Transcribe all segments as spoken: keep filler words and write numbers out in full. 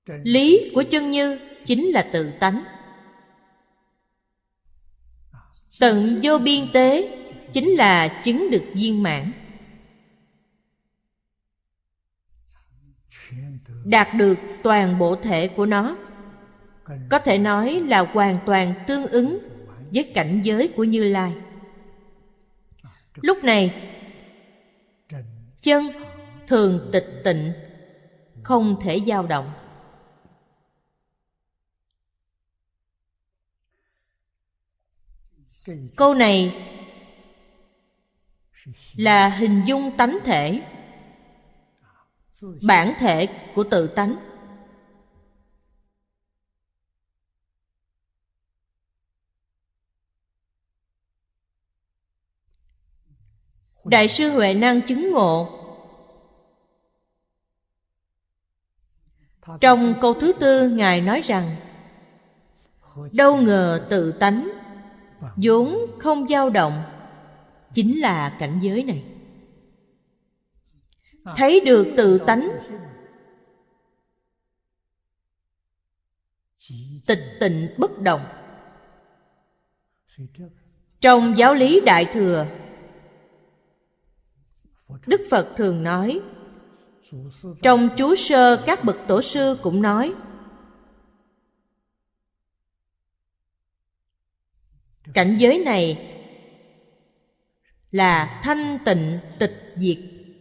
Lý của chân như chính là tự tánh. Tận vô biên tế chính là chứng được viên mãn, đạt được toàn bộ thể của nó. Có thể nói là hoàn toàn tương ứng với cảnh giới của Như Lai. Lúc này chân thường tịch tịnh, không thể dao động. Câu này là hình dung tánh thể, bản thể của tự tánh. Đại sư Huệ Năng chứng ngộ trong câu thứ tư, Ngài nói rằng: đâu ngờ tự tánh vốn không dao động, chính là cảnh giới này. Thấy được tự tánh tịch tịnh bất động. Trong giáo lý Đại Thừa, Đức Phật thường nói, trong chú sơ các bậc tổ sư cũng nói, cảnh giới này là thanh tịnh tịch diệt.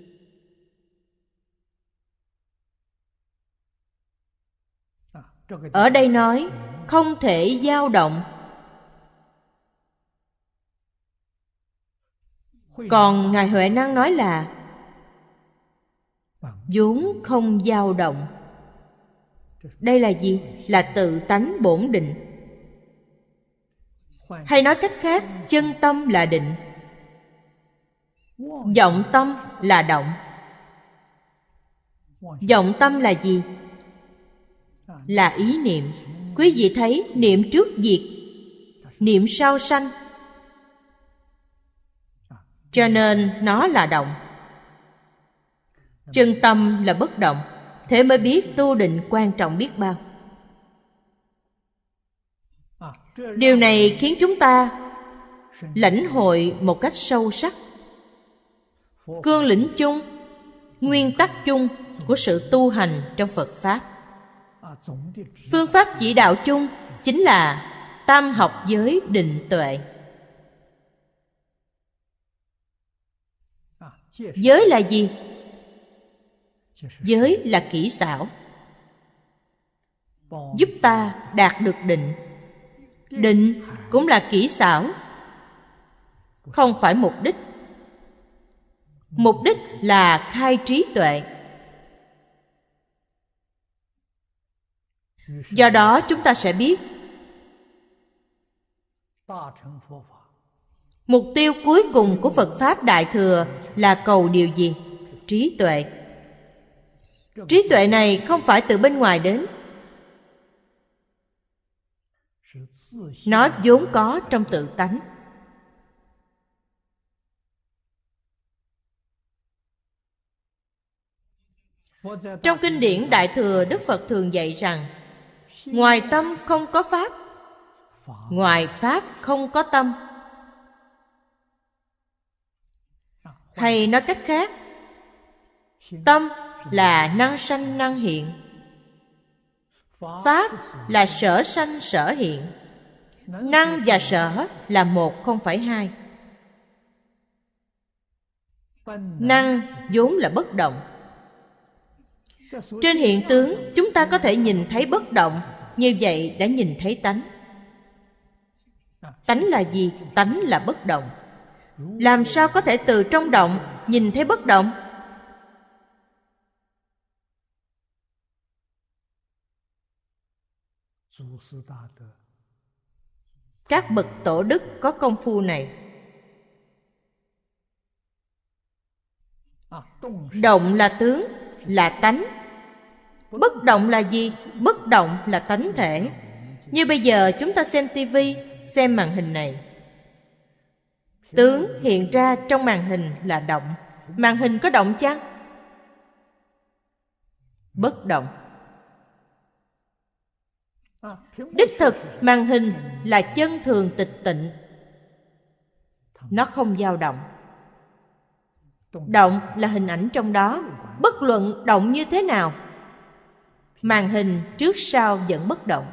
Ở đây nói không thể dao động. Còn Ngài Huệ Năng nói là vốn không dao động. Đây là gì? Là tự tánh bổn định. Hay nói cách khác, chân tâm là định, vọng tâm là động. Vọng tâm là gì? Là ý niệm. Quý vị thấy niệm trước diệt, niệm sau sanh, cho nên nó là động. Chân tâm là bất động. Thế mới biết tu định quan trọng biết bao. Điều này khiến chúng ta lãnh hội một cách sâu sắc cương lĩnh chung, nguyên tắc chung của sự tu hành trong Phật Pháp. Phương pháp chỉ đạo chung chính là tam học giới định tuệ. Giới là gì? Giới là kỹ xảo, giúp ta đạt được định. Định cũng là kỹ xảo, không phải mục đích. Mục đích là khai trí tuệ. Do đó chúng ta sẽ biết mục tiêu cuối cùng của Phật Pháp Đại Thừa là cầu điều gì? Trí tuệ. Trí tuệ này không phải từ bên ngoài đến, nó vốn có trong tự tánh. Trong kinh điển Đại Thừa, Đức Phật thường dạy rằng ngoài tâm không có pháp, ngoài pháp không có tâm. Hay nói cách khác, tâm là năng sanh năng hiện, pháp là sở sanh sở hiện. Năng và sở là một, không phải hai. Năng vốn là bất động. Trên hiện tướng chúng ta có thể nhìn thấy bất động, như vậy đã nhìn thấy tánh. Tánh là gì? Tánh là bất động. Làm sao có thể từ trong động nhìn thấy bất động? Các bậc tổ đức có công phu này. Động là tướng, là tánh. Bất động là gì? Bất động là tánh thể. Như bây giờ chúng ta xem tivi, xem màn hình này. Tướng hiện ra trong màn hình là động. Màn hình có động chăng? Bất động. Đích thực màn hình là chân thường tịch tịnh, nó không dao động. Động là hình ảnh trong đó, bất luận động như thế nào, màn hình trước sau vẫn bất động.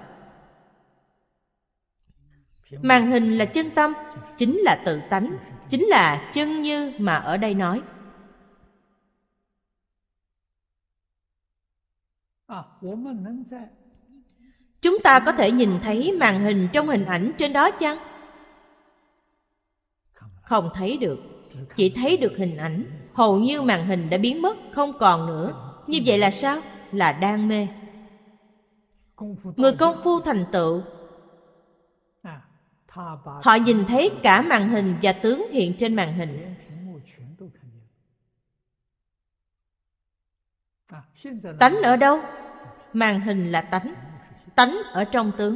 Màn hình là chân tâm, chính là tự tánh, chính là chân như mà ở đây nói. Chúng ta có thể nhìn thấy màn hình trong hình ảnh trên đó chăng? Không thấy được, chỉ thấy được hình ảnh. Hầu như màn hình đã biến mất, không còn nữa. Như vậy là sao? Là đang mê. Người công phu thành tựu, họ nhìn thấy cả màn hình và tướng hiện trên màn hình. Tánh ở đâu? Màn hình là tánh. Tánh ở trong tướng.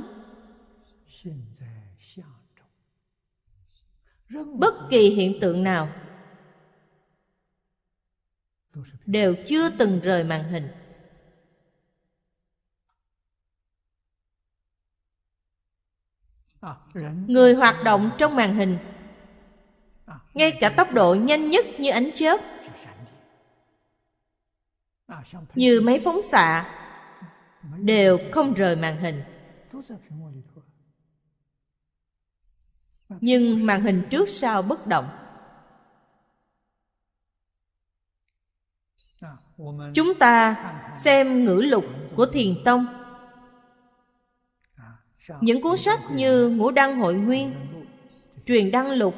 Bất kỳ hiện tượng nào đều chưa từng rời màn hình. Người hoạt động trong màn hình, ngay cả tốc độ nhanh nhất như ánh chớp, như máy phóng xạ, đều không rời màn hình. Nhưng màn hình trước sau bất động. Chúng ta xem ngữ lục của Thiền Tông, những cuốn sách như Ngũ Đăng Hội Nguyên, Truyền Đăng Lục,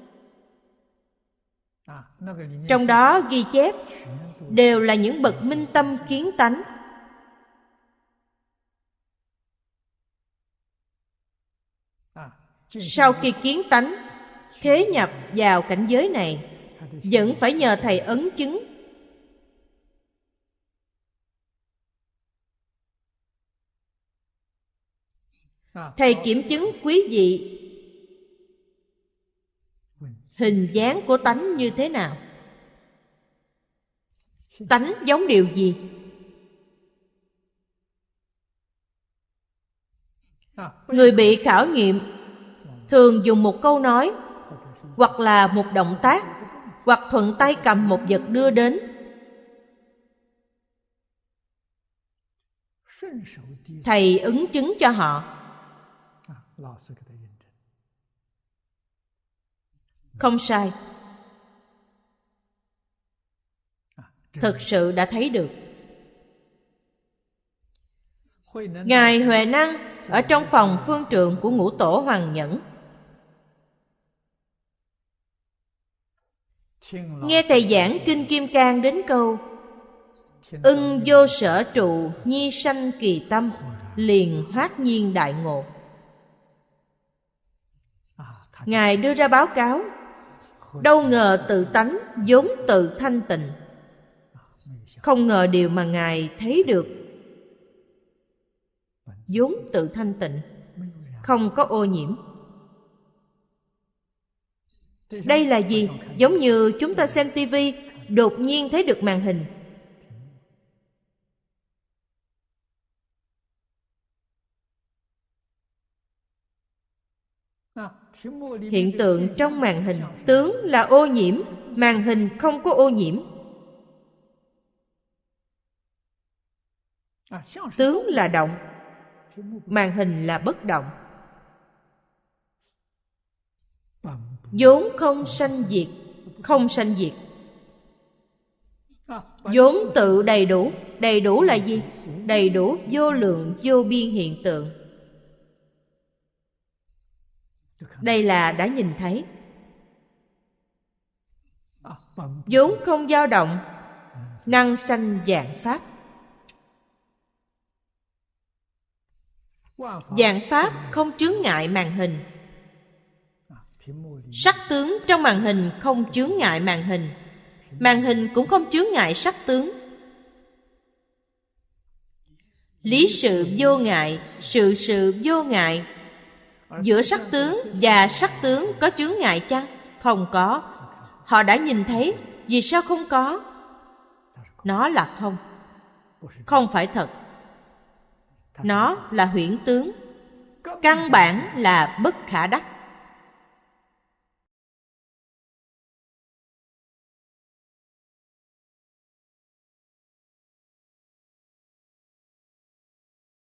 trong đó ghi chép đều là những bậc minh tâm kiến tánh. Sau khi kiến tánh, khế nhập vào cảnh giới này, vẫn phải nhờ thầy ấn chứng. Thầy kiểm chứng quý vị hình dáng của tánh như thế nào, tánh giống điều gì. Người bị khảo nghiệm thường dùng một câu nói, hoặc là một động tác, hoặc thuận tay cầm một vật đưa đến. Thầy ứng chứng cho họ. Không sai. Thực sự đã thấy được. Ngài Huệ Năng ở trong phòng phương trượng của Ngũ Tổ Hoàng Nhẫn, nghe thầy giảng Kinh Kim Cang đến câu ưng vô sở trụ nhi sanh kỳ tâm, liền hoát nhiên đại ngộ. Ngài đưa ra báo cáo, đâu ngờ tự tánh vốn tự thanh tịnh. Không ngờ điều mà Ngài thấy được vốn tự thanh tịnh, không có ô nhiễm. Đây là gì? Giống như chúng ta xem tivi, đột nhiên thấy được màn hình. Hiện tượng trong màn hình, tướng là ô nhiễm, màn hình không có ô nhiễm. Tướng là động, màn hình là bất động. Vốn không sanh diệt, không sanh diệt. Vốn tự đầy đủ. Đầy đủ là gì? Đầy đủ vô lượng vô biên hiện tượng. Đây là đã nhìn thấy. Vốn không dao động, năng sanh vạn pháp. Vạn pháp không chướng ngại màn hình. Sắc tướng trong màn hình không chướng ngại màn hình. Màn hình cũng không chướng ngại sắc tướng. Lý sự vô ngại, sự sự vô ngại. Giữa sắc tướng và sắc tướng có chướng ngại chăng? Không có. Họ đã nhìn thấy, vì sao không có? Nó là không. Không phải thật. Nó là huyễn tướng, căn bản là bất khả đắc.